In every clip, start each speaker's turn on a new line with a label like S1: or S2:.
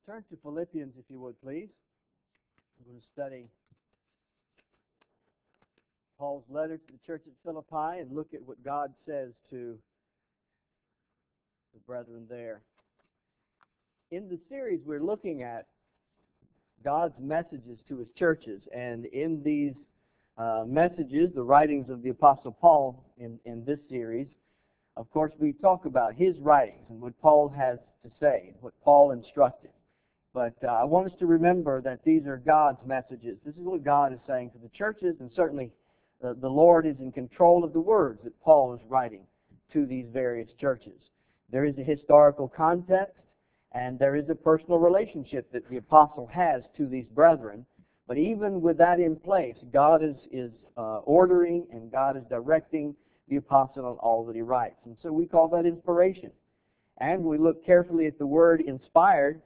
S1: Turn to Philippians, if you would, please. We're going to study Paul's letter to the church at Philippi and look at what God says to the brethren there. In the series, we're looking at God's messages to his churches, and in these messages, the writings of the Apostle Paul in this series, of course, we talk about his writings and what Paul has to say, what Paul instructed. But I want us to remember that these are God's messages. This is what God is saying to the churches, and certainly the Lord is in control of the words that Paul is writing to these various churches. There is a historical context, and there is a personal relationship that the apostle has to these brethren. But even with that in place, God is ordering and God is directing the apostle on all that he writes. And so we call that inspiration. And we look carefully at the word inspired.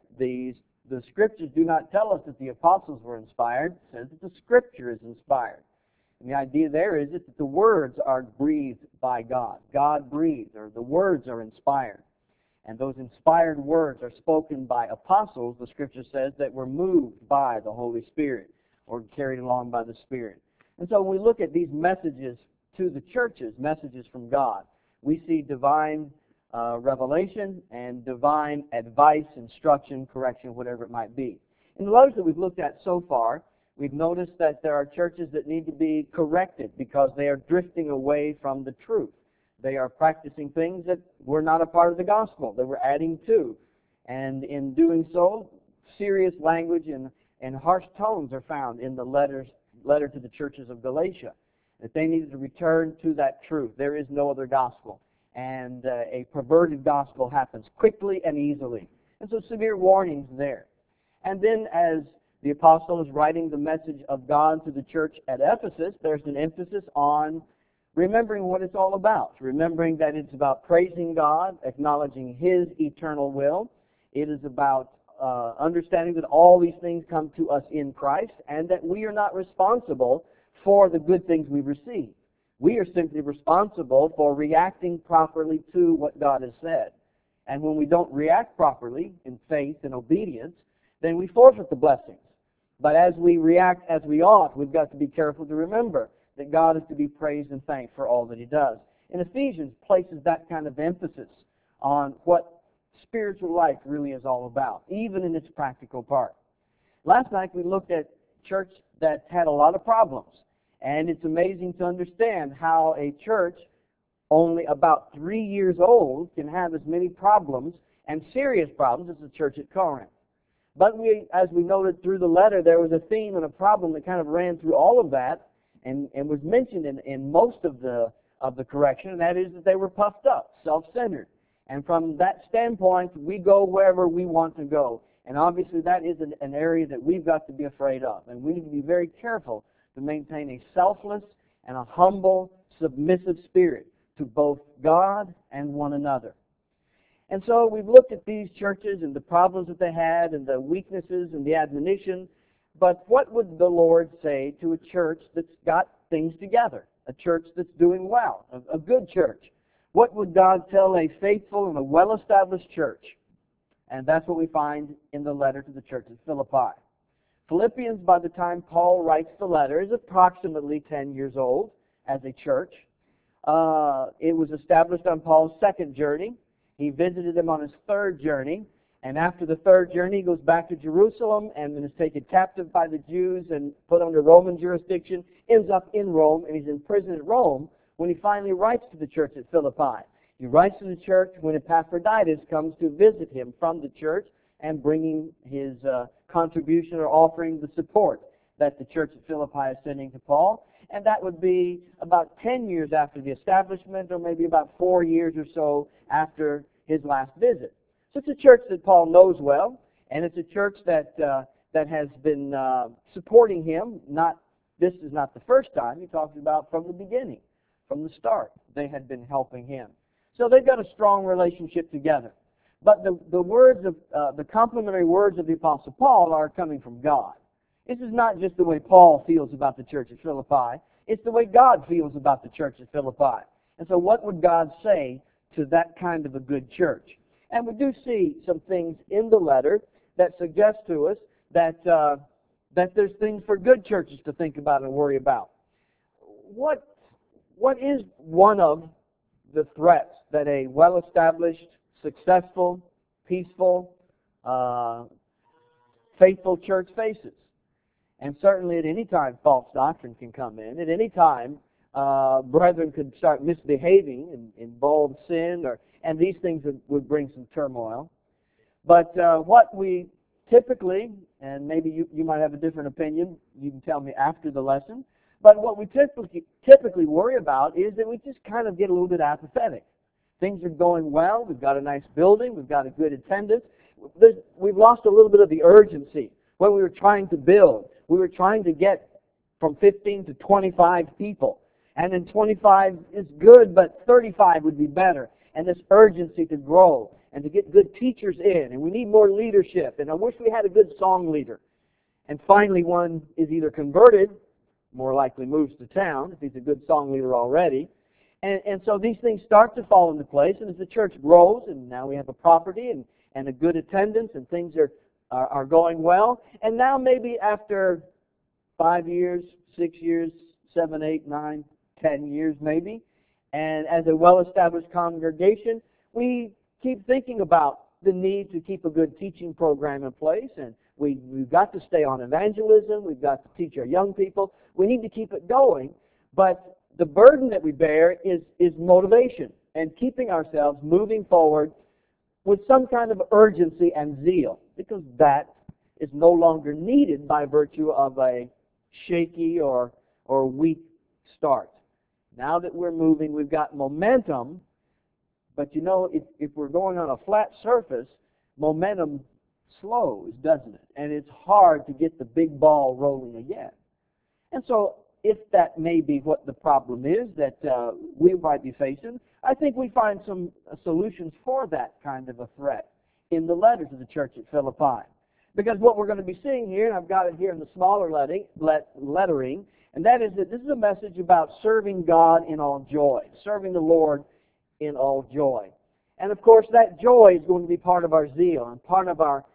S1: The scriptures do not tell us that the apostles were inspired. It says that the scripture is inspired. And the idea there is that the words are breathed by God. God breathed, or the words are inspired. And those inspired words are spoken by apostles, the scripture says, that were moved by the Holy Spirit or carried along by the Spirit. And so when we look at these messages to the churches, messages from God, we see divine revelation and divine advice, instruction, correction, whatever it might be. In the letters that we've looked at so far, we've noticed that there are churches that need to be corrected because they are drifting away from the truth. They are practicing things that were not a part of the gospel. They were adding to. And in doing so, serious language and harsh tones are found in the letter to the churches of Galatia, that they needed to return to that truth. There is no other gospel. And a perverted gospel happens quickly and easily. And so severe warnings there. And then as the apostle is writing the message of God to the church at Ephesus, there's an emphasis on remembering what it's all about, remembering that it's about praising God, acknowledging his eternal will. It is about understanding that all these things come to us in Christ and that we are not responsible for the good things we receive. We are simply responsible for reacting properly to what God has said. And when we don't react properly in faith and obedience, then we forfeit the blessings. But as we react as we ought, we've got to be careful to remember that God is to be praised and thanked for all that he does. And Ephesians places that kind of emphasis on what spiritual life really is all about, even in its practical part. Last night we looked at a church that had a lot of problems. And it's amazing to understand how a church only about 3 years old can have as many problems and serious problems as the church at Corinth. But as we noted through the letter, there was a theme and a problem that kind of ran through all of that and was mentioned in most of the correction, and that is that they were puffed up, self-centered. And from that standpoint, we go wherever we want to go. And obviously that is an area that we've got to be afraid of. And we need to be very careful to maintain a selfless and a humble, submissive spirit to both God and one another. And so we've looked at these churches and the problems that they had and the weaknesses and the admonition. But what would the Lord say to a church that's got things together, a church that's doing well, a good church? What would God tell a faithful and a well-established church? And that's what we find in the letter to the church at Philippi. Philippians, by the time Paul writes the letter, is approximately 10 years old as a church. It was established on Paul's second journey. He visited them on his third journey. And after the third journey, he goes back to Jerusalem and then is taken captive by the Jews and put under Roman jurisdiction, ends up in Rome, and he's in prison at Rome when he finally writes to the church at Philippi. He writes to the church when Epaphroditus comes to visit him from the church and bringing his contribution or offering the support that the church at Philippi is sending to Paul. And that would be about 10 years after the establishment, or maybe about 4 years or so after his last visit. So it's a church that Paul knows well, and it's a church that has been supporting him. This is not the first time. He talks about from the beginning, from the start, they had been helping him. So they've got a strong relationship together. But the words of the complimentary words of the Apostle Paul are coming from God. This is not just the way Paul feels about the church at Philippi. It's the way God feels about the church at Philippi. And so what would God say to that kind of a good church? And we do see some things in the letter that suggests to us that that there's things for good churches to think about and worry about. What is one of the threats that a well-established, successful, peaceful, faithful church faces? And certainly at any time false doctrine can come in. At any time brethren could start misbehaving and involve sin, and these things would bring some turmoil. But what we typically, and maybe you might have a different opinion, you can tell me after the lesson, but what we typically worry about is that we just kind of get a little bit apathetic. Things are going well, we've got a nice building, we've got a good attendance. We've lost a little bit of the urgency. When we were trying to build, we were trying to get from 15 to 25 people. And then 25 is good, but 35 would be better. And this urgency to grow and to get good teachers in. And we need more leadership. And I wish we had a good song leader. And finally one is either converted, more likely moves to town if he's a good song leader already. And so these things start to fall into place. And as the church grows, and now we have a property and a good attendance, and things are going well. And now maybe after 5 years, 6 years, 7, 8, 9, 10 years maybe, and as a well-established congregation, we keep thinking about the need to keep a good teaching program in place, and we've got to stay on evangelism, we've got to teach our young people, we need to keep it going, but the burden that we bear is motivation, and keeping ourselves moving forward with some kind of urgency and zeal, because that is no longer needed by virtue of a shaky or weak start. Now that we're moving, we've got momentum, but you know, if we're going on a flat surface, momentum slows, doesn't it? And it's hard to get the big ball rolling again. And so, if that may be what the problem is that we might be facing, I think we find some solutions for that kind of a threat in the letters of the church at Philippi. Because what we're going to be seeing here, and I've got it here in the smaller lettering, and that is that this is a message about serving God in all joy, serving the Lord in all joy. And of course, that joy is going to be part of our zeal and part of our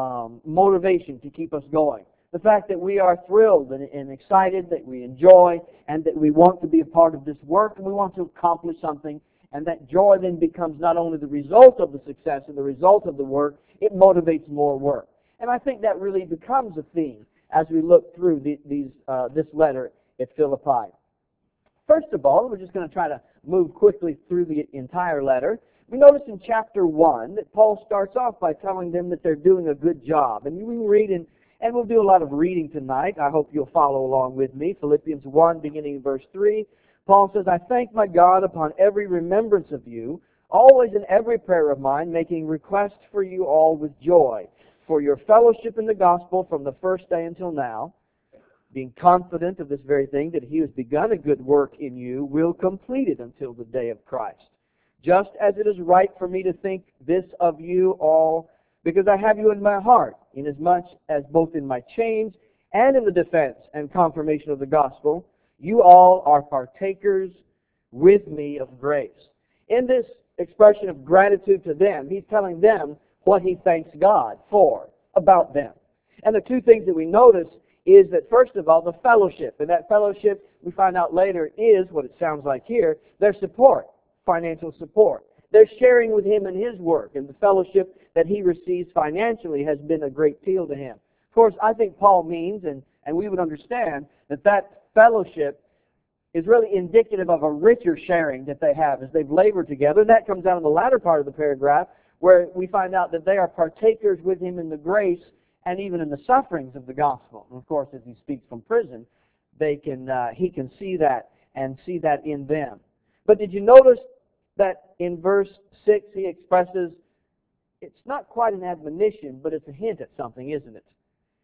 S1: motivation to keep us going. The fact that we are thrilled and excited, that we enjoy, and that we want to be a part of this work, and we want to accomplish something, and that joy then becomes not only the result of the success and the result of the work, it motivates more work. And I think that really becomes a theme as we look through this letter at Philippi. First of all, we're just going to try to move quickly through the entire letter. We notice in chapter 1 that Paul starts off by telling them that they're doing a good job. And we can read and we'll do a lot of reading tonight. I hope you'll follow along with me. Philippians 1, beginning in verse 3. Paul says, I thank my God upon every remembrance of you, always in every prayer of mine, making request for you all with joy, for your fellowship in the gospel from the first day until now, being confident of this very thing, that he who has begun a good work in you will complete it until the day of Christ. Just as it is right for me to think this of you all, because I have you in my heart, inasmuch as both in my chains and in the defense and confirmation of the gospel, you all are partakers with me of grace. In this expression of gratitude to them, he's telling them what he thanks God for about them. And the two things that we notice is that, first of all, the fellowship. And that fellowship, we find out later, is what it sounds like here, their support, financial support. They're sharing with him in his work, and the fellowship that he receives financially has been a great deal to him. Of course, I think Paul means, and we would understand, that fellowship is really indicative of a richer sharing that they have as they've labored together. And that comes out in the latter part of the paragraph, where we find out that they are partakers with him in the grace and even in the sufferings of the gospel. And of course, as he speaks from prison, he can see that and see that in them. But did you notice that in verse 6 he expresses, it's not quite an admonition, but it's a hint at something, isn't it?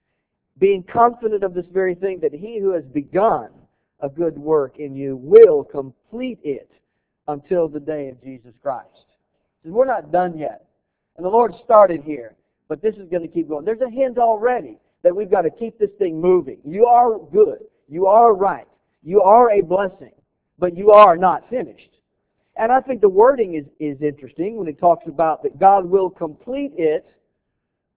S1: Being confident of this very thing, that he who has begun a good work in you will complete it until the day of Jesus Christ. So we're not done yet. And the Lord started here, but this is going to keep going. There's a hint already that we've got to keep this thing moving. You are good. You are right. You are a blessing, but you are not finished. And I think the wording is interesting when it talks about that God will complete it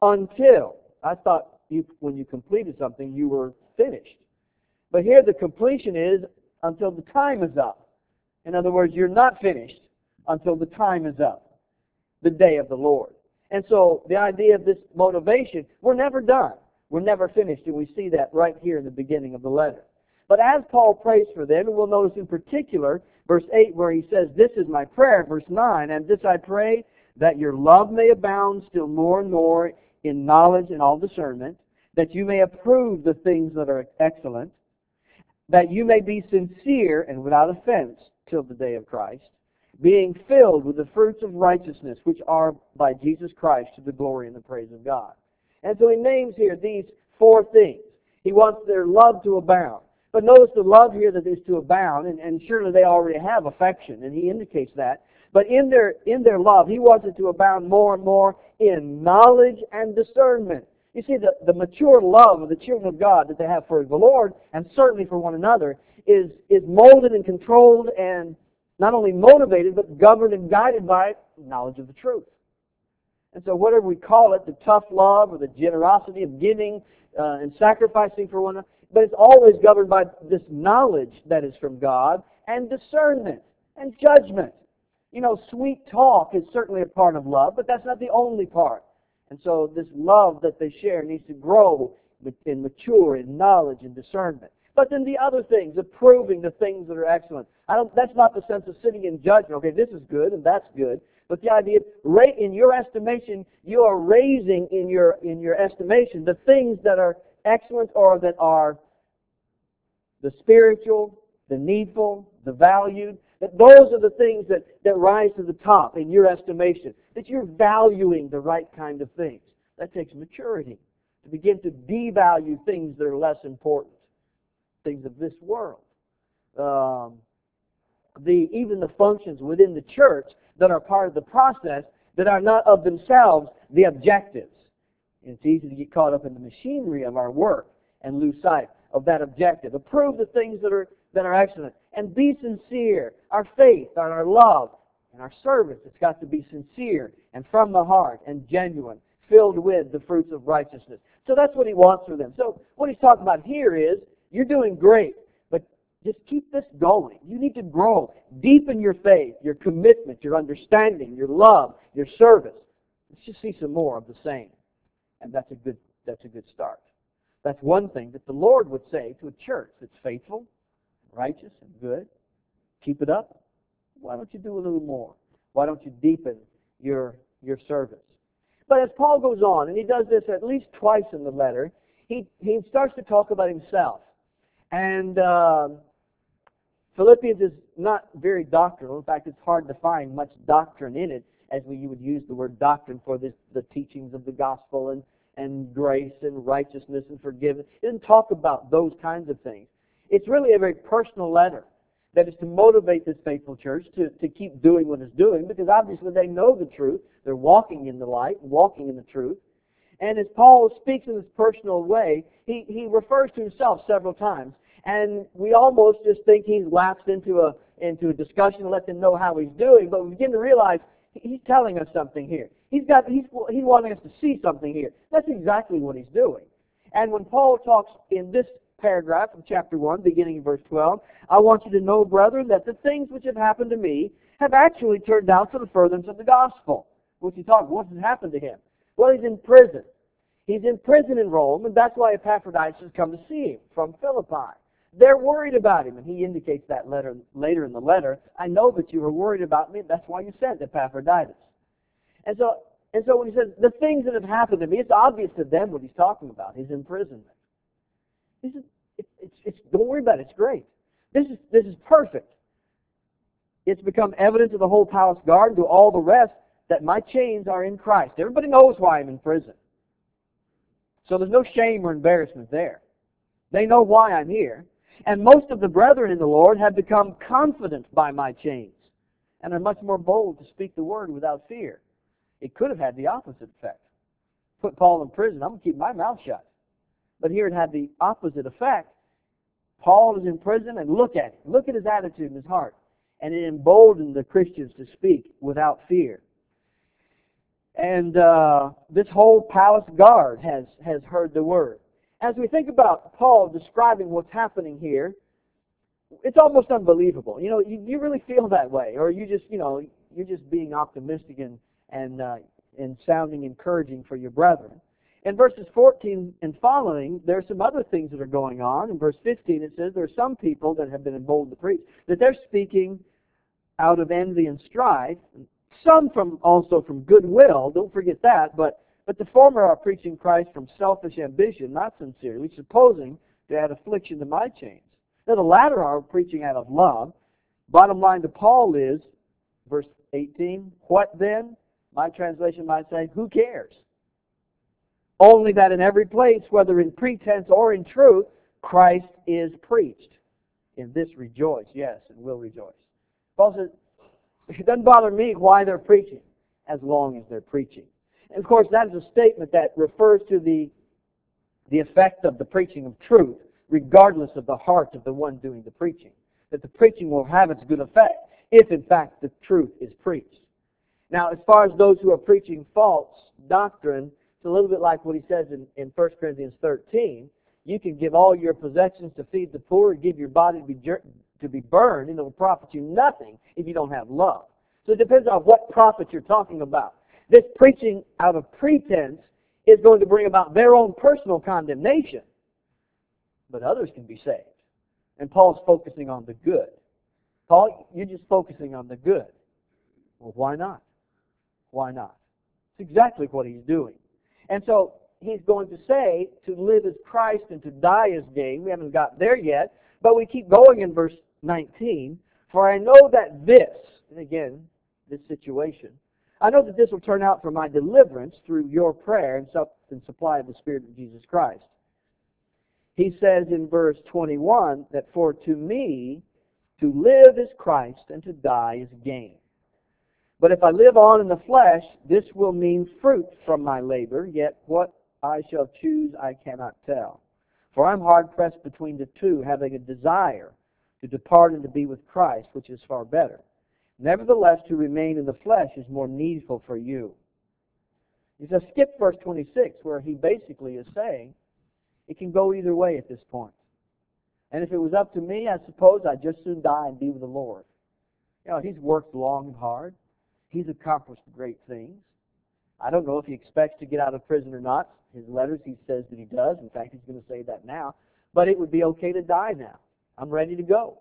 S1: until. I thought when you completed something, you were finished. But here the completion is until the time is up. In other words, you're not finished until the time is up, the day of the Lord. And so the idea of this motivation, we're never done. We're never finished, and we see that right here in the beginning of the letter. But as Paul prays for them, and we'll notice in particular, verse 8, where he says, "This is my prayer," verse 9, "And this I pray, that your love may abound still more and more in knowledge and all discernment, that you may approve the things that are excellent, that you may be sincere and without offense till the day of Christ, being filled with the fruits of righteousness, which are by Jesus Christ to the glory and the praise of God." And so he names here these four things. He wants their love to abound. But notice the love here that is to abound, and surely they already have affection, and he indicates that. But in their love, he wants it to abound more and more in knowledge and discernment. You see, the mature love of the children of God that they have for the Lord, and certainly for one another, is molded and controlled and not only motivated, but governed and guided by knowledge of the truth. And so whatever we call it, the tough love or the generosity of giving and sacrificing for one another, but it's always governed by this knowledge that is from God and discernment and judgment. You know, sweet talk is certainly a part of love, but that's not the only part. And so this love that they share needs to grow and mature in knowledge and discernment. But then the other things, approving the things that are excellent. That's not the sense of sitting in judgment. Okay, this is good and that's good. But the idea, in your estimation, you are raising in your estimation the things that are excellent or that are the spiritual, the needful, the valued. That those are the things that rise to the top in your estimation. That you're valuing the right kind of things. That takes maturity to begin to devalue things that are less important. Things of this world. Even the functions within the church that are part of the process that are not of themselves the objectives. And it's easy to get caught up in the machinery of our work and lose sight of that objective. Approve the things that are excellent. And be sincere. Our faith and our love and our service, it's got to be sincere and from the heart and genuine, filled with the fruits of righteousness. So that's what he wants for them. So what he's talking about here is, you're doing great, but just keep this going. You need to grow. Deepen your faith, your commitment, your understanding, your love, your service. Let's just see some more of the same. And that's a good start. That's one thing that the Lord would say to a church that's faithful, righteous, and good. Keep it up. Why don't you do a little more? Why don't you deepen your service? But as Paul goes on, and he does this at least twice in the letter, he starts to talk about himself. And Philippians is not very doctrinal. In fact, it's hard to find much doctrine in it, as you would use the word doctrine for the teachings of the gospel and grace and righteousness and forgiveness. It doesn't talk about those kinds of things. It's really a very personal letter that is to motivate this faithful church to keep doing what it's doing, because obviously they know the truth. They're walking in the light, walking in the truth. And as Paul speaks in this personal way, he refers to himself several times. And we almost just think he's lapsed into a discussion to let them know how he's doing, but we begin to realize he's telling us something here. He's wanting us to see something here. That's exactly what he's doing. And when Paul talks in this paragraph of chapter 1, beginning in verse 12, "I want you to know, brethren, that the things which have happened to me have actually turned out for the furtherance of the gospel." What's he talking? What has happened to him? Well, he's in prison. He's in prison in Rome, and that's why Epaphroditus has come to see him from Philippi. They're worried about him, and he indicates that later in the letter. "I know that you were worried about me. That's why you sent Epaphroditus." And so when he says the things that have happened to me, it's obvious to them what he's talking about, his imprisonment. Don't worry about it. It's great. This is perfect. It's become evident to the whole palace guard and to all the rest that my chains are in Christ. Everybody knows why I'm in prison. So there's no shame or embarrassment there. They know why I'm here. And most of the brethren in the Lord have become confident by my chains and are much more bold to speak the word without fear. It could have had the opposite effect. Put Paul in prison, I'm going to keep my mouth shut. But here it had the opposite effect. Paul is in prison, and look at him. Look at his attitude and his heart. And it emboldened the Christians to speak without fear. And this whole palace guard has heard the word. As we think about Paul describing what's happening here, it's almost unbelievable. You really feel that way, or you just, you're just being optimistic and sounding encouraging for your brethren. In verses 14 and following, there are some other things that are going on. In verse 15, it says there are some people that have been emboldened to preach, that they're speaking out of envy and strife, some also from goodwill, don't forget that, but the former are preaching Christ from selfish ambition, not sincerely, supposing to add affliction to my chains. Now the latter are preaching out of love. Bottom line to Paul is, verse 18, what then? My translation might say, who cares? Only that in every place, whether in pretense or in truth, Christ is preached. In this rejoice, yes, and will rejoice. Paul says, it doesn't bother me why they're preaching, as long as they're preaching. And of course, that is a statement that refers to the effect of the preaching of truth, regardless of the heart of the one doing the preaching. That the preaching will have its good effect, if in fact the truth is preached. Now, as far as those who are preaching false doctrine, it's a little bit like what he says in 1 Corinthians 13. You can give all your possessions to feed the poor and give your body to be burned, and it will profit you nothing if you don't have love. So it depends on what profit you're talking about. This preaching out of pretense is going to bring about their own personal condemnation, but others can be saved. And Paul's focusing on the good. Paul, you're just focusing on the good. Well, why not? Why not? It's exactly what he's doing. And so he's going to say to live as Christ and to die as gain. We haven't got there yet, but we keep going in verse 19. For I know that this, and again, this situation, I know that this will turn out for my deliverance through your prayer and supply of the Spirit of Jesus Christ. He says in verse 21 that for to me to live is Christ and to die is gain. But if I live on in the flesh, this will mean fruit from my labor, yet what I shall choose I cannot tell. For I'm hard pressed between the two, having a desire to depart and to be with Christ, which is far better. Nevertheless, to remain in the flesh is more needful for you. He says, skip verse 26, where he basically is saying, it can go either way at this point. And if it was up to me, I suppose I'd just soon die and be with the Lord. He's worked long and hard. He's accomplished great things. I don't know if he expects to get out of prison or not. His letters, he says that he does. In fact, he's going to say that now. But it would be okay to die now. I'm ready to go.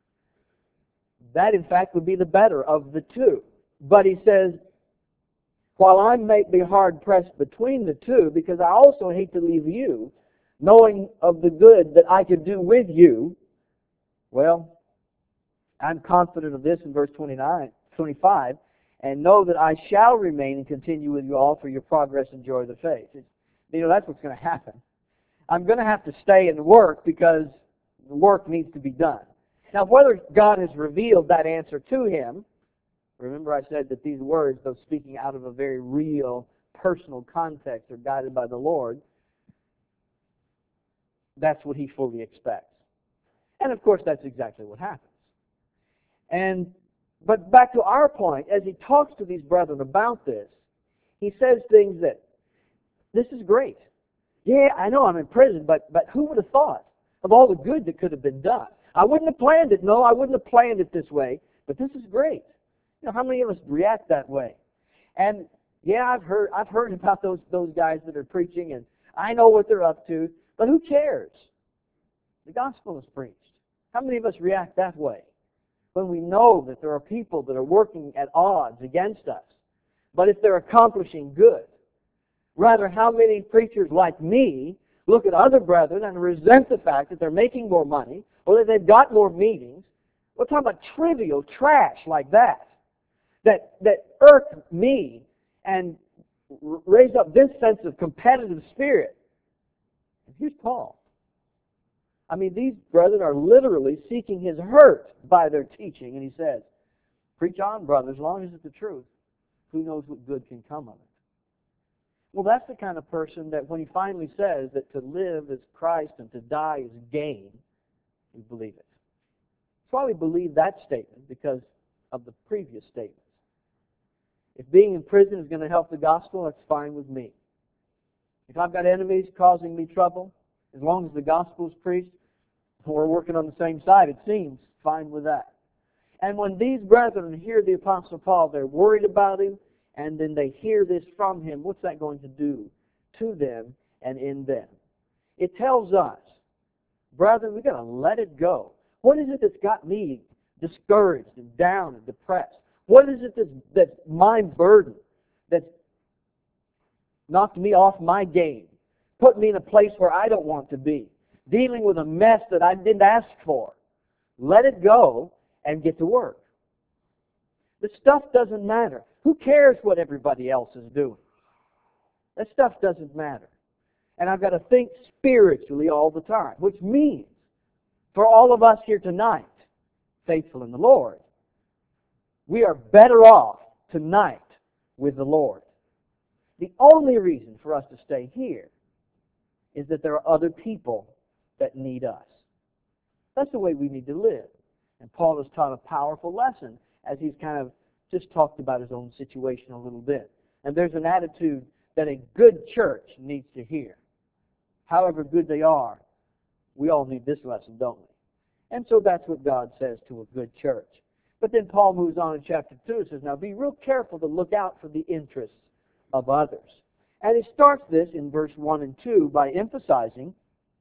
S1: That, in fact, would be the better of the two. But he says, while I may be hard-pressed between the two, because I also hate to leave you, knowing of the good that I could do with you, well, I'm confident of this in verse 25, and know that I shall remain and continue with you all for your progress and joy of the faith. That's what's going to happen. I'm going to have to stay and work because the work needs to be done. Now, whether God has revealed that answer to him, remember I said that these words, though speaking out of a very real, personal context, are guided by the Lord. That's what he fully expects. And of course, that's exactly what happens. But back to our point, as he talks to these brethren about this, he says things that, this is great. Yeah, I know I'm in prison, but who would have thought of all the good that could have been done? I wouldn't have planned it. No, I wouldn't have planned it this way, but this is great. How many of us react that way? And yeah, I've heard about those guys that are preaching, and I know what they're up to, but who cares? The gospel is preached. How many of us react that way when we know that there are people that are working at odds against us, but if they're accomplishing good? Rather, how many preachers like me look at other brethren and resent the fact that they're making more money or that they've got more meetings? We're talking about trivial trash like that irk me and raise up this sense of competitive spirit. And here's Paul. These brethren are literally seeking his hurt by their teaching, and he says, preach on, brothers, as long as it's the truth. Who knows what good can come of it? Well, that's the kind of person that when he finally says that to live is Christ and to die is gain, we believe it. That's why we believe that statement, because of the previous statements. If being in prison is going to help the gospel, that's fine with me. If I've got enemies causing me trouble, as long as the gospel is preached, we're working on the same side, it seems, fine with that. And when these brethren hear the Apostle Paul, they're worried about him, and then they hear this from him, what's that going to do to them and in them? It tells us, brethren, we've got to let it go. What is it that's got me discouraged and down and depressed? What is it that's my burden, that's knocked me off my game, put me in a place where I don't want to be, dealing with a mess that I didn't ask for? Let it go and get to work. The stuff doesn't matter. Who cares what everybody else is doing? That stuff doesn't matter. And I've got to think spiritually all the time, which means for all of us here tonight, faithful in the Lord, we are better off tonight with the Lord. The only reason for us to stay here is that there are other people that need us. That's the way we need to live. And Paul has taught a powerful lesson as he's kind of just talked about his own situation a little bit. And there's an attitude that a good church needs to hear. However good they are, we all need this lesson, don't we? And so that's what God says to a good church. But then Paul moves on in chapter 2 and says, now be real careful to look out for the interests of others. And he starts this in verse 1 and 2 by emphasizing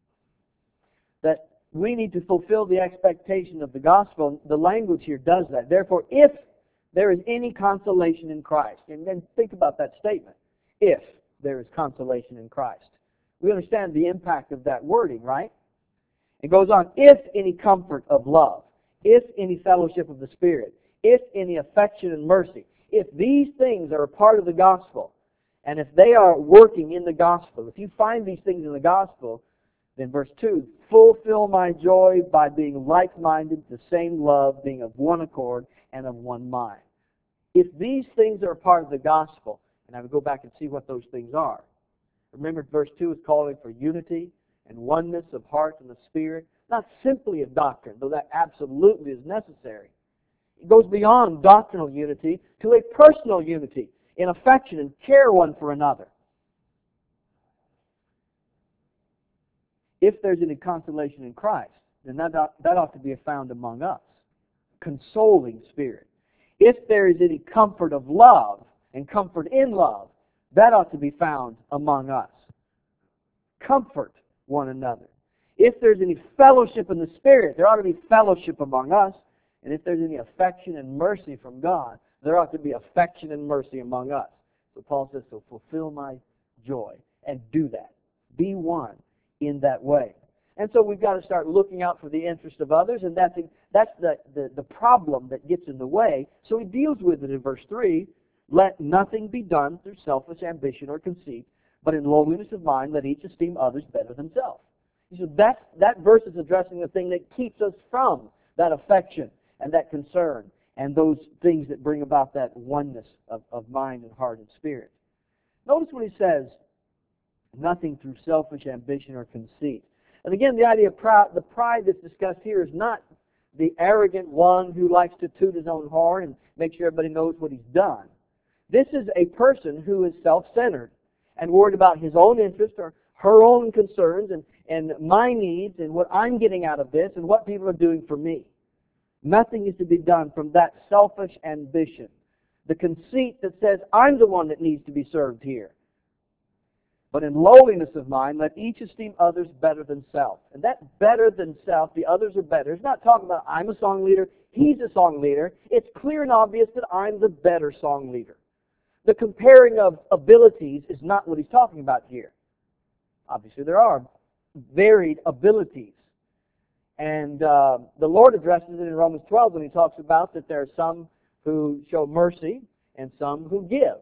S1: that we need to fulfill the expectation of the gospel. The language here does that. Therefore, if there is any consolation in Christ, and then think about that statement, if there is consolation in Christ. We understand the impact of that wording, right? It goes on, if any comfort of love, if any fellowship of the Spirit, if any affection and mercy, if these things are a part of the gospel, and if they are working in the gospel, if you find these things in the gospel, then verse 2, fulfill my joy by being like-minded, the same love, being of one accord and of one mind. If these things are a part of the gospel, and I would go back and see what those things are. Remember, verse 2 is calling for unity and oneness of heart and of spirit, not simply of doctrine, though that absolutely is necessary. It goes beyond doctrinal unity to a personal unity in affection and care one for another. If there's any consolation in Christ, then that ought to be found among us. Consoling spirit. If there is any comfort of love and comfort in love, that ought to be found among us. Comfort one another. If there's any fellowship in the Spirit, there ought to be fellowship among us. And if there's any affection and mercy from God, there ought to be affection and mercy among us. So Paul says, so fulfill my joy and do that. Be one in that way. And so we've got to start looking out for the interest of others, and that's the problem that gets in the way. So he deals with it in verse 3. Let nothing be done through selfish ambition or conceit, but in lowliness of mind let each esteem others better than self. So that verse is addressing the thing that keeps us from that affection and that concern and those things that bring about that oneness of mind and heart and spirit. Notice what he says, nothing through selfish ambition or conceit. And again, the idea of the pride that's discussed here is not the arrogant one who likes to toot his own horn and make sure everybody knows what he's done. This is a person who is self-centered and worried about his own interest or her own concerns and my needs and what I'm getting out of this and what people are doing for me. Nothing is to be done from that selfish ambition. The conceit that says, I'm the one that needs to be served here. But in lowliness of mind, let each esteem others better than self. And that better than self, the others are better. It's not talking about I'm a song leader, he's a song leader. It's clear and obvious that I'm the better song leader. The comparing of abilities is not what he's talking about here. Obviously, there are varied abilities. And the Lord addresses it in Romans 12 when he talks about that there are some who show mercy and some who give.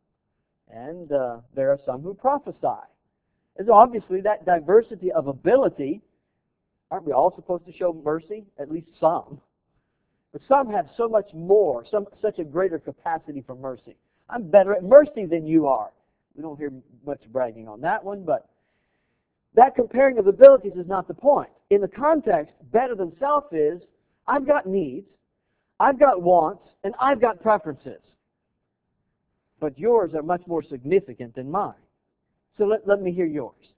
S1: And there are some who prophesy. And so obviously that diversity of ability, aren't we all supposed to show mercy? At least some. But some have so much more, such a greater capacity for mercy. I'm better at mercy than you are. We don't hear much bragging on that one, but that comparing of abilities is not the point. In the context, better than self is, I've got needs, I've got wants, and I've got preferences. but yours are much more significant than mine. So let me hear yours.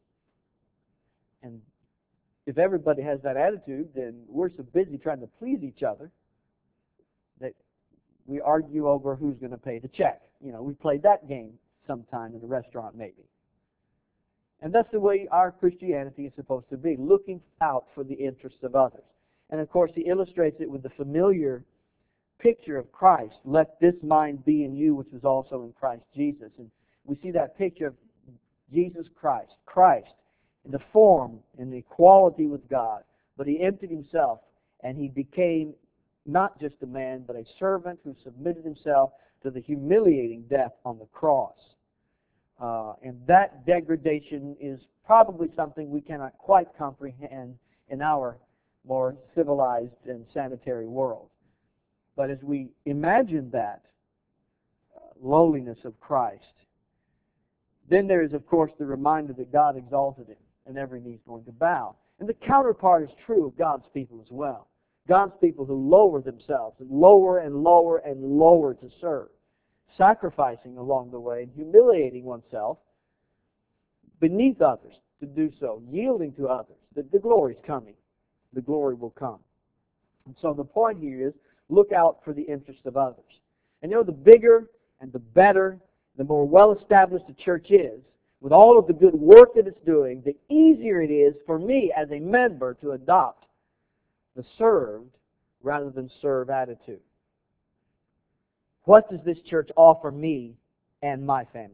S1: And if everybody has that attitude, then we're so busy trying to please each other that we argue over who's going to pay the check. We played that game sometime in a restaurant maybe. And that's the way our Christianity is supposed to be, looking out for the interests of others. And of course, he illustrates it with the familiar picture of Christ. Let this mind be in you, which was also in Christ Jesus. And we see that picture of Jesus Christ in the form and the equality with God. But he emptied himself, and he became not just a man, but a servant who submitted himself to the humiliating death on the cross. And that degradation is probably something we cannot quite comprehend in our more civilized and sanitary world. But as we imagine that lowliness of Christ, then there is, of course, the reminder that God exalted him, and every knee is going to bow. And the counterpart is true of God's people as well. God's people who lower themselves, and lower and lower and lower to serve, sacrificing along the way and humiliating oneself beneath others to do so, yielding to others. The glory is coming. The glory will come. And so the point here is, look out for the interests of others. And the bigger and the better, the more well-established the church is, with all of the good work that it's doing, the easier it is for me as a member to adopt the served rather than serve attitude. What does this church offer me and my family?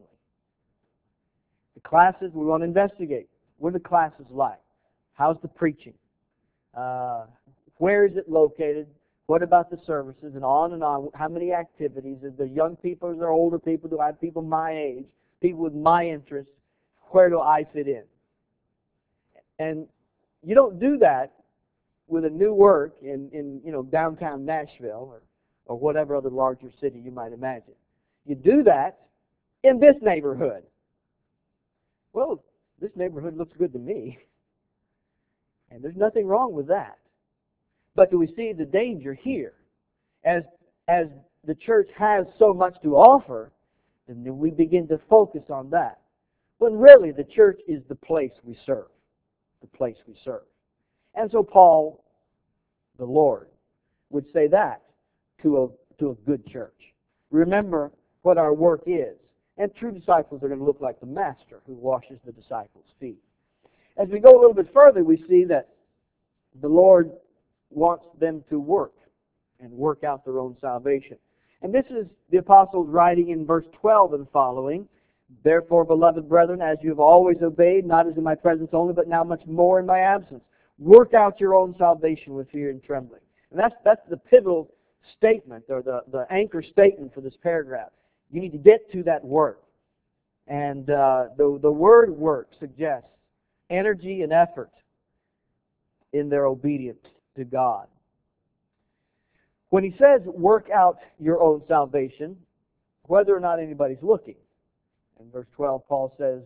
S1: The classes, we want to investigate. What are the classes like? How's the preaching? Where is it located? What about the services? And on and on. How many activities? Is there young people? Is there older people? Do I have people my age? People with my interests? Where do I fit in? And you don't do that with a new work in downtown Nashville or whatever other larger city you might imagine. You do that in this neighborhood. Well, this neighborhood looks good to me. And there's nothing wrong with that. But do we see the danger here? As the church has so much to offer, then we begin to focus on that. When really the church is the place we serve. The place we serve. And so Paul, the Lord, would say that to a good church. Remember what our work is. And true disciples are going to look like the master who washes the disciples' feet. As we go a little bit further, we see that the Lord wants them to work and work out their own salvation. And this is the apostles writing in verse 12 and following. Therefore, beloved brethren, as you have always obeyed, not as in my presence only, but now much more in my absence, work out your own salvation with fear and trembling. And that's the pivotal statement, or the anchor statement for this paragraph. You need to get to that work. And the word work suggests energy and effort in their obedience to God. When he says work out your own salvation, whether or not anybody's looking, in verse 12 Paul says,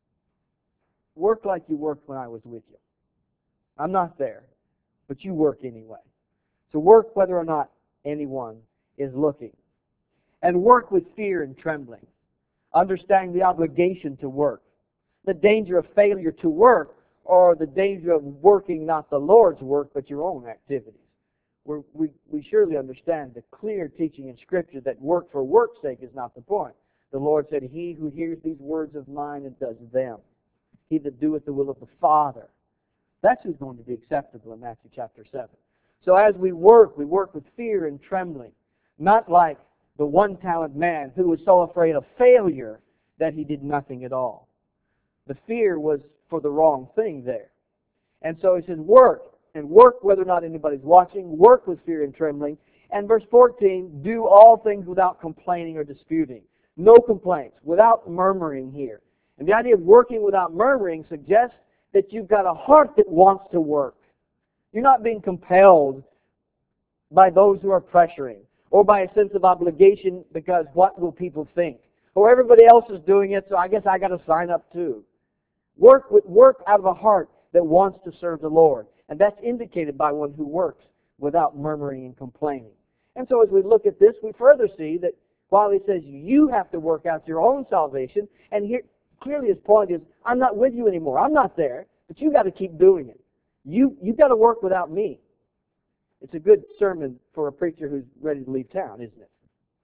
S1: work like you worked when I was with you. I'm not there, but you work anyway. So work whether or not anyone is looking. And work with fear and trembling, understanding the obligation to work, the danger of failure to work, or the danger of working not the Lord's work, but your own activities. We surely understand the clear teaching in Scripture that work for work's sake is not the point. The Lord said, he who hears these words of mine and does them, he that doeth the will of the Father, that's who's going to be acceptable in Matthew chapter 7. So as we work with fear and trembling, not like the one-talent man who was so afraid of failure that he did nothing at all. The fear was for the wrong thing there. And so he says, work, and work whether or not anybody's watching, work with fear and trembling. And verse 14, do all things without complaining or disputing. No complaints, without murmuring here. And the idea of working without murmuring suggests that you've got a heart that wants to work. You're not being compelled by those who are pressuring, or by a sense of obligation because what will people think? Or everybody else is doing it, so I guess I got to sign up too. Work out of a heart that wants to serve the Lord. And that's indicated by one who works without murmuring and complaining. And so as we look at this, we further see that While he says you have to work out your own salvation, and here clearly his point is, I'm not with you anymore. I'm not there, but you got to keep doing it. You've got to work without me. It's a good sermon for a preacher who's ready to leave town, isn't it?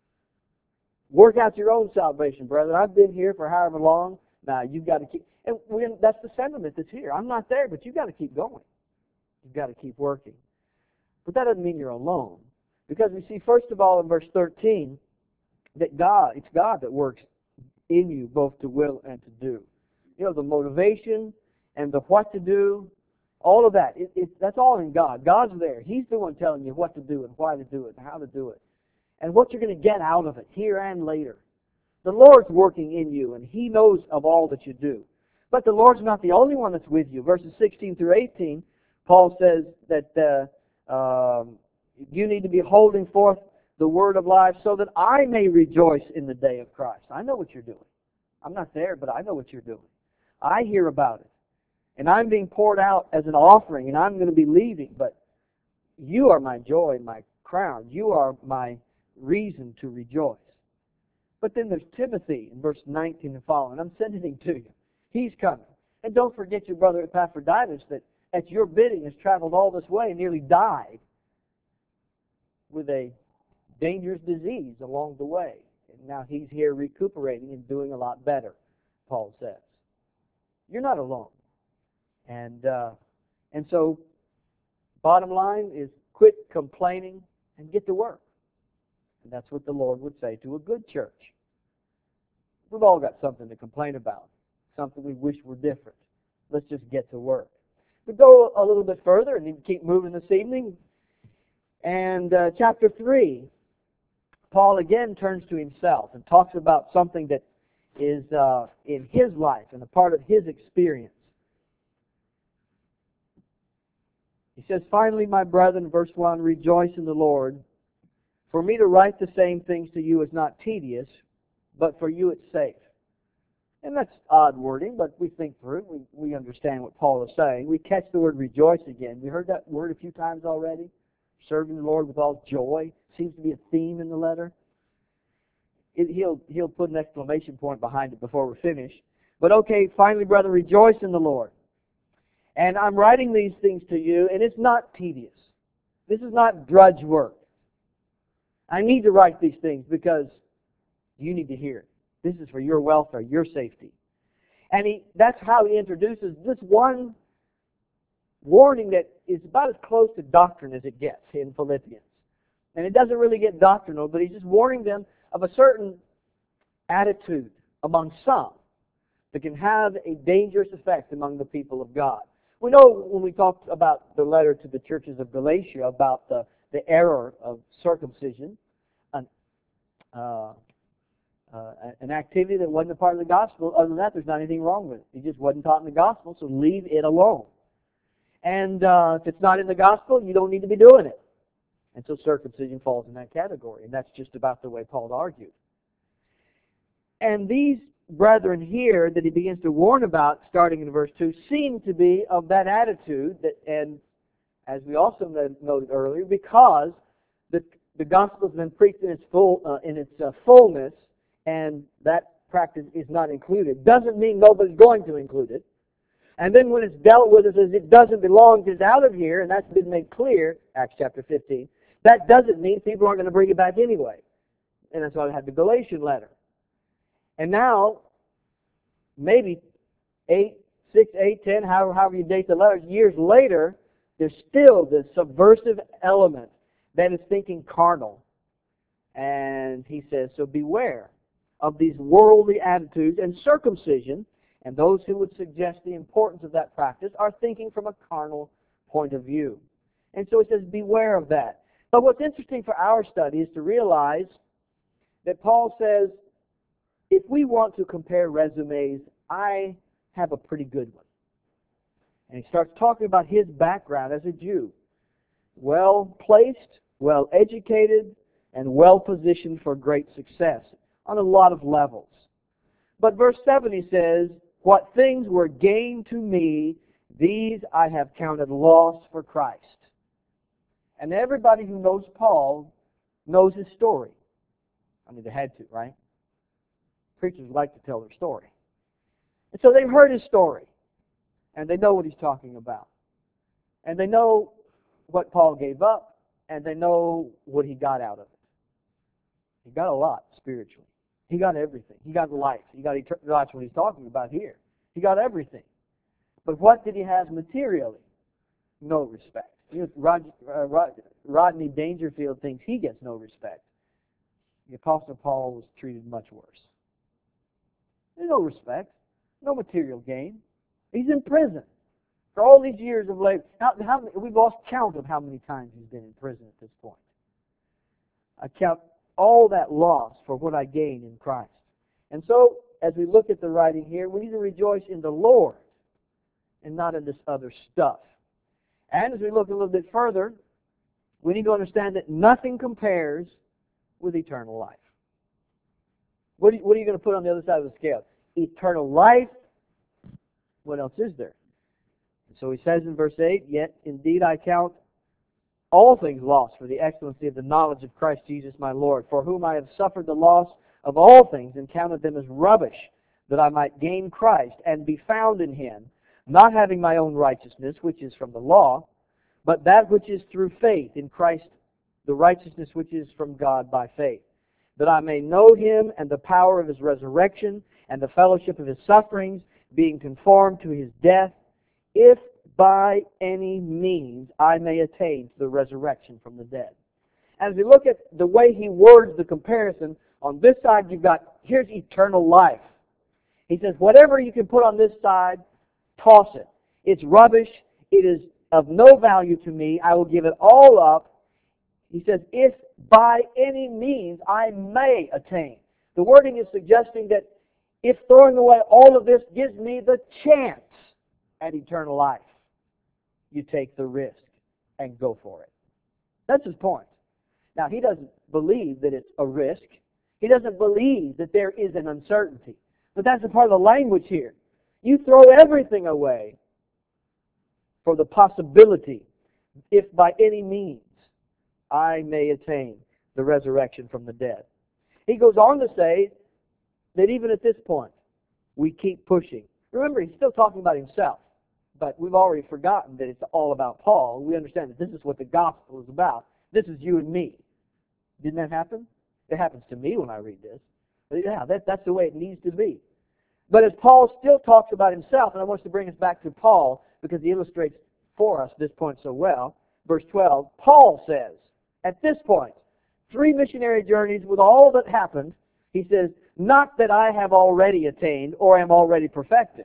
S1: Work out your own salvation, brother. I've been here for however long. Now you've got to keep, and that's the sentiment that's here. I'm not there, but you've got to keep going. You've got to keep working. But that doesn't mean you're alone. Because we see, first of all, in verse 13, that it's God that works in you both to will and to do. You know, the motivation and the what to do, all of that, that's all in God. God's there. He's the one telling you what to do and why to do it and how to do it. And what you're going to get out of it, here and later. The Lord's working in you, and He knows of all that you do. But the Lord's not the only one that's with you. Verses 16 through 18, Paul says that you need to be holding forth the word of life so that I may rejoice in the day of Christ. I know what you're doing. I'm not there, but I know what you're doing. I hear about it. And I'm being poured out as an offering, and I'm going to be leaving. But you are my joy, my crown. You are my reason to rejoice. But then there's Timothy in verse 19 and following. I'm sending him to you. He's coming. And don't forget your brother Epaphroditus that at your bidding has traveled all this way and nearly died with a dangerous disease along the way. And now he's here recuperating and doing a lot better, Paul says. You're not alone. And so, bottom line is quit complaining and get to work. And that's what the Lord would say to a good church. We've all got something to complain about, something we wish were different. Let's just get to work. We go a little bit further and keep moving this evening. And chapter 3, Paul again turns to himself and talks about something that is in his life and a part of his experience. He says, finally, my brethren, verse 1, rejoice in the Lord. For me to write the same things to you is not tedious, but for you it's safe. And that's odd wording, but we think through it. We understand what Paul is saying. We catch the word rejoice again. We heard that word a few times already. Serving the Lord with all joy seems to be a theme in the letter. He'll put an exclamation point behind it before we're finished. But okay, finally, brother, rejoice in the Lord. And I'm writing these things to you, and it's not tedious. This is not drudge work. I need to write these things because you need to hear it. This is for your welfare, your safety. And that's how he introduces this one warning that is about as close to doctrine as it gets in Philippians. And it doesn't really get doctrinal, but he's just warning them of a certain attitude among some that can have a dangerous effect among the people of God. We know when we talked about the letter to the churches of Galatia about the error of circumcision, an activity that wasn't a part of the gospel. Other than that, there's not anything wrong with it. It just wasn't taught in the gospel, so leave it alone. And if it's not in the gospel, you don't need to be doing it. And so circumcision falls in that category, and that's just about the way Paul argued. And these brethren here that he begins to warn about, starting in verse 2, seem to be of that attitude, and as we also noted earlier, because the gospel has been preached in its fullness, and that practice is not included. Doesn't mean nobody's going to include it. And then when it's dealt with as it doesn't belong, it's out of here, and that's been made clear, Acts chapter 15. That doesn't mean people aren't going to bring it back anyway. And that's why I had the Galatian letter. And now, maybe 6, 8, 10, however you date the letters, years later, there's still this subversive element that is thinking carnal. And he says, so beware of these worldly attitudes, and circumcision, and those who would suggest the importance of that practice are thinking from a carnal point of view. And so he says, beware of that. But what's interesting for our study is to realize that Paul says, if we want to compare resumes, I have a pretty good one. And he starts talking about his background as a Jew. Well-placed, well-educated, and well-positioned for great success on a lot of levels. But verse 7 he says, what things were gain to me, these I have counted loss for Christ. And everybody who knows Paul knows his story. I mean, they had to, right? Preachers like to tell their story. And so they've heard his story, and they know what he's talking about. And they know what Paul gave up, and they know what he got out of it. He got a lot spiritually. He got everything. He got life. He got eternal. That's what he's talking about here. He got everything. But what did he have materially? No respect. You know, Rodney Dangerfield thinks he gets no respect. The Apostle Paul was treated much worse. There's no respect, no material gain. He's in prison for all these years of labor. We've lost count of how many times he's been in prison at this point. I count all that loss for what I gain in Christ. And so, as we look at the writing here, we need to rejoice in the Lord and not in this other stuff. And as we look a little bit further, we need to understand that nothing compares with eternal life. What are you going to put on the other side of the scale? Eternal life. What else is there? So he says in verse 8, "Yet indeed I count all things lost for the excellency of the knowledge of Christ Jesus my Lord, for whom I have suffered the loss of all things and counted them as rubbish, that I might gain Christ and be found in him, not having my own righteousness, which is from the law, but that which is through faith in Christ, the righteousness which is from God by faith, that I may know him and the power of his resurrection and the fellowship of his sufferings, being conformed to his death, if by any means I may attain to the resurrection from the dead." As we look at the way he words the comparison, on this side you've got, here's eternal life. He says, whatever you can put on this side, toss it. It's rubbish. It is of no value to me. I will give it all up. He says, if by any means I may attain. The wording is suggesting that if throwing away all of this gives me the chance at eternal life, you take the risk and go for it. That's his point. Now, he doesn't believe that it's a risk. He doesn't believe that there is an uncertainty. But that's a part of the language here. You throw everything away for the possibility, if by any means I may attain the resurrection from the dead. He goes on to say that even at this point, we keep pushing. Remember, he's still talking about himself, but we've already forgotten that it's all about Paul. We understand that this is what the gospel is about. This is you and me. Didn't that happen? It happens to me when I read this. But yeah, that's the way it needs to be. But as Paul still talks about himself, and I want us to bring us back to Paul because he illustrates for us this point so well. Verse 12, Paul says, at this point, 3 missionary journeys with all that happened, he says, not that I have already attained or am already perfected,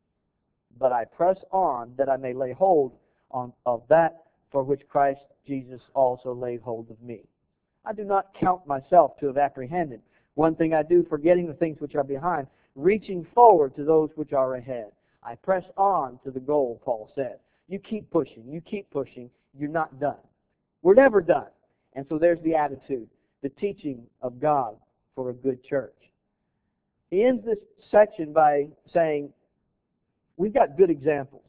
S1: but I press on that I may lay hold of that for which Christ Jesus also laid hold of me. I do not count myself to have apprehended. One thing I do, forgetting the things which are behind, reaching forward to those which are ahead. I press on to the goal, Paul said. You keep pushing. You keep pushing. You're not done. We're never done. And so there's the attitude, the teaching of God for a good church. He ends this section by saying, we've got good examples.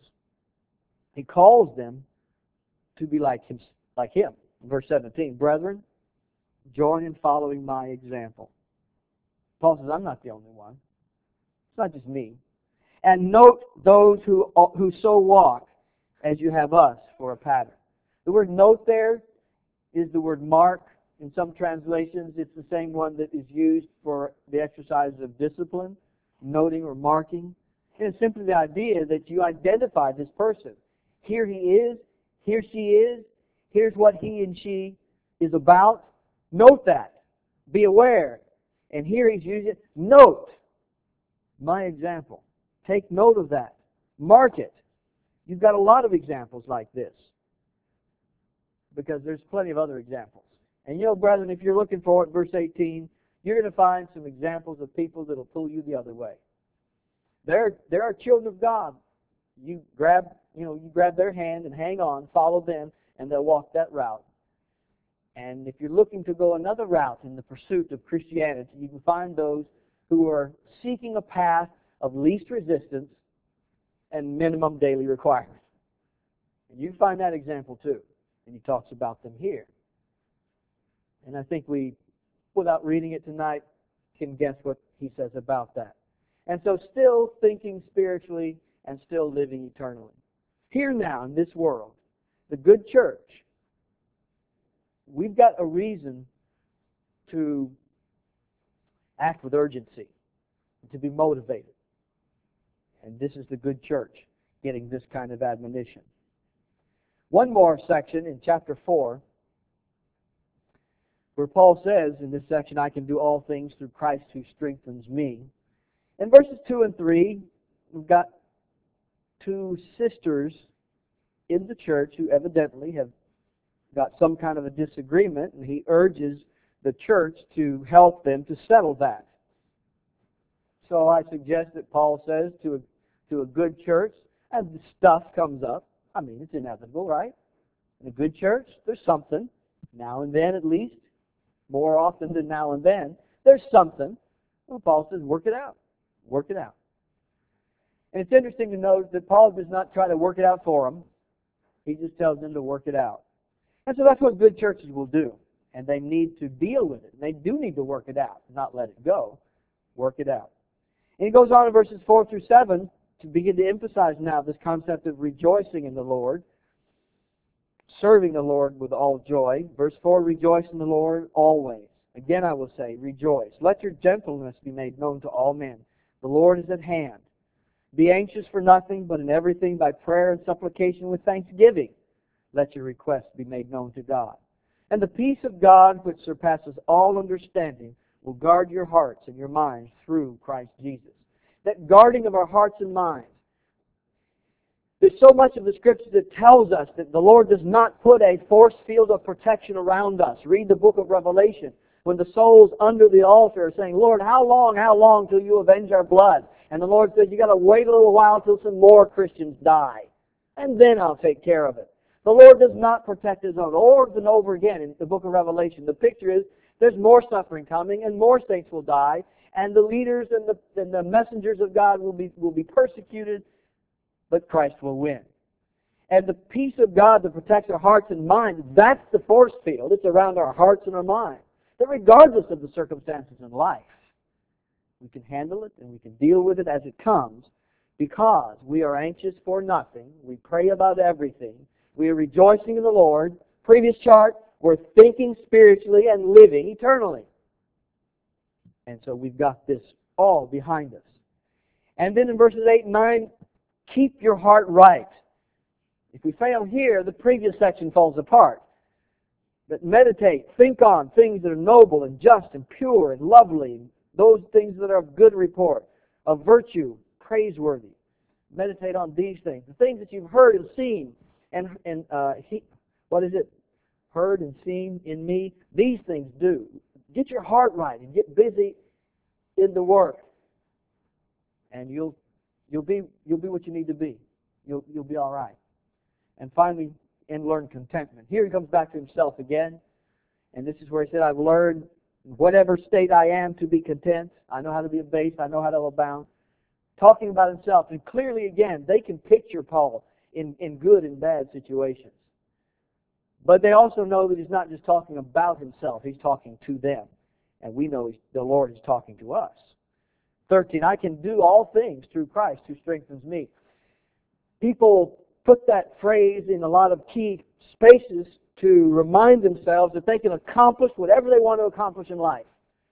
S1: He calls them to be like him. Verse 17, brethren, join in following my example. Paul says, I'm not the only one. It's not just me. And note those who so walk as you have us for a pattern. The word note there is the word mark. In some translations, it's the same one that is used for the exercise of discipline, noting or marking. And it's simply the idea that you identify this person. Here he is, here she is, here's what he and she is about. Note that. Be aware. And here he's using, note my example. Take note of that. Mark it. You've got a lot of examples like this, because there's plenty of other examples. And you know, brethren, if you're looking for it, verse 18, you're going to find some examples of people that will pull you the other way. There are children of God. You grab their hand and hang on, follow them, and they'll walk that route. And if you're looking to go another route in the pursuit of Christianity, you can find those who are seeking a path of least resistance and minimum daily requirement. And you find that example too. And he talks about them here. And I think we without reading it tonight, can guess what he says about that. And so still thinking spiritually and still living eternally. Here now in this world, the good church, we've got a reason to act with urgency, to be motivated. And this is the good church getting this kind of admonition. One more section in chapter 4, where Paul says in this section, I can do all things through Christ who strengthens me. In verses 2 and 3, we've got two sisters in the church who evidently have got some kind of a disagreement, and he urges the church to help them to settle that. So I suggest that Paul says to a good church, as the stuff comes up, I mean, it's inevitable, right? In a good church, there's something, now and then at least, more often than now and then, there's something. Well, Paul says, work it out. Work it out. And it's interesting to note that Paul does not try to work it out for them. He just tells them to work it out. And so that's what good churches will do. And they need to deal with it. They do need to work it out, not let it go. Work it out. And he goes on in verses 4 through 7 to begin to emphasize now this concept of rejoicing in the Lord, serving the Lord with all joy. Verse 4, rejoice in the Lord always. Again I will say, rejoice. Let your gentleness be made known to all men. The Lord is at hand. Be anxious for nothing, but in everything by prayer and supplication with thanksgiving. Let your requests be made known to God. And the peace of God, which surpasses all understanding, will guard your hearts and your minds through Christ Jesus. That guarding of our hearts and minds. There's so much of the Scripture that tells us that the Lord does not put a force field of protection around us. Read the book of Revelation, when the souls under the altar are saying, Lord, how long till you avenge our blood? And the Lord says, you got to wait a little while till some more Christians die, and then I'll take care of it. The Lord does not protect His own. Over and over again in the book of Revelation, the picture is there's more suffering coming, and more saints will die, and the leaders and the messengers of God will be persecuted, but Christ will win. And the peace of God that protects our hearts and minds, that's the force field. It's around our hearts and our minds. That regardless of the circumstances in life, we can handle it and we can deal with it as it comes, because we are anxious for nothing. We pray about everything. We are rejoicing in the Lord. Previous chart, we're thinking spiritually and living eternally. And so we've got this all behind us. And then in verses 8 and 9, keep your heart right. If we fail here, the previous section falls apart. But meditate, think on things that are noble and just and pure and lovely, those things that are of good report, of virtue, praiseworthy. Meditate on these things, the things that you've heard and seen, heard and seen in me. These things do. Get your heart right and get busy in the work, and you'll be what you need to be. You'll be all right. And finally, and learn contentment. Here he comes back to himself again, and this is where he said, I've learned in whatever state I am to be content. I know how to be abased. I know how to abound. Talking about himself, and clearly again, they can picture Paul in good and bad situations. But they also know that he's not just talking about himself, he's talking to them. And we know the Lord is talking to us. 13, I can do all things through Christ who strengthens me. People put that phrase in a lot of key spaces to remind themselves that they can accomplish whatever they want to accomplish in life.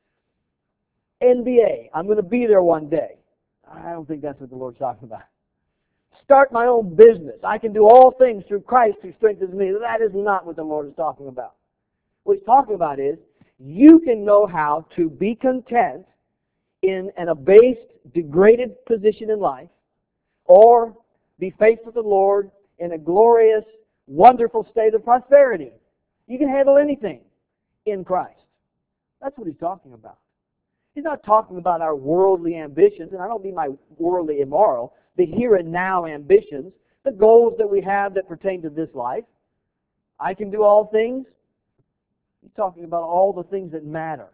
S1: NBA, I'm going to be there one day. I don't think that's what the Lord's talking about. Start my own business. I can do all things through Christ who strengthens me. That is not what the Lord is talking about. What He's talking about is you can know how to be content in an abased, degraded position in life, or be faithful to the Lord in a glorious, wonderful state of prosperity. You can handle anything in Christ. That's what He's talking about. He's not talking about our worldly ambitions, and I don't mean my worldly immoral, the here and now ambitions, the goals that we have that pertain to this life. I can do all things. He's talking about all the things that matter.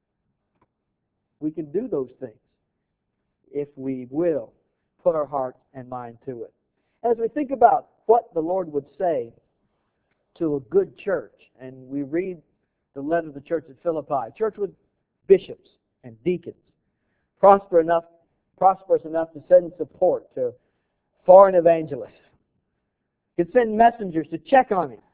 S1: We can do those things if we will put our heart and mind to it. As we think about what the Lord would say to a good church, and we read the letter of the church at Philippi, a church with bishops and deacons, prosperous enough to send support to foreign evangelists, could send messengers to check on him.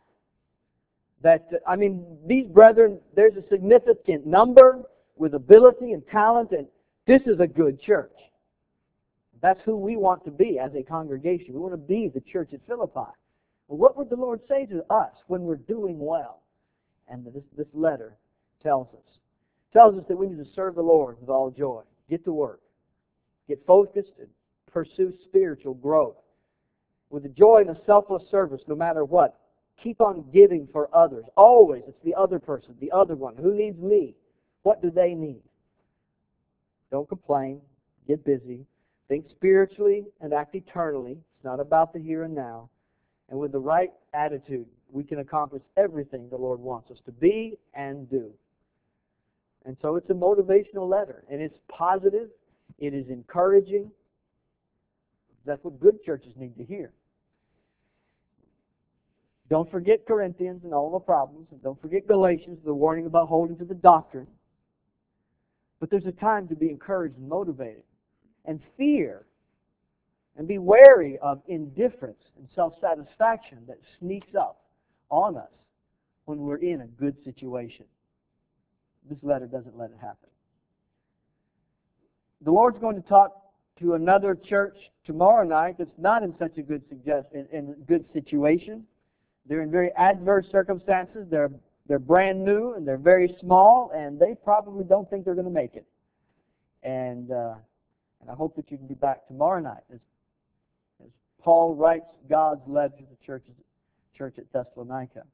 S1: These brethren, there's a significant number with ability and talent, and this is a good church. That's who we want to be as a congregation. We want to be the church at Philippi. Well, what would the Lord say to us when we're doing well? And this letter tells us. Tells us that we need to serve the Lord with all joy. Get to work. Get focused and pursue spiritual growth. With a joy and a selfless service, no matter what. Keep on giving for others. Always, it's the other person, the other one. Who needs me? What do they need? Don't complain. Get busy. Think spiritually and act eternally. It's not about the here and now. And with the right attitude, we can accomplish everything the Lord wants us to be and do. And so it's a motivational letter. And it's positive. It is encouraging. That's what good churches need to hear. Don't forget Corinthians and all the problems. And don't forget Galatians, the warning about holding to the doctrine. But there's a time to be encouraged and motivated. And fear. And be wary of indifference and self-satisfaction that sneaks up on us when we're in a good situation. This letter doesn't let it happen. The Lord's going to talk to another church tomorrow night that's not in such a good situation. They're in very adverse circumstances. They're brand new and they're very small, and they probably don't think they're going to make it. And I hope that you can be back tomorrow night as Paul writes God's letter to the church at Thessalonica.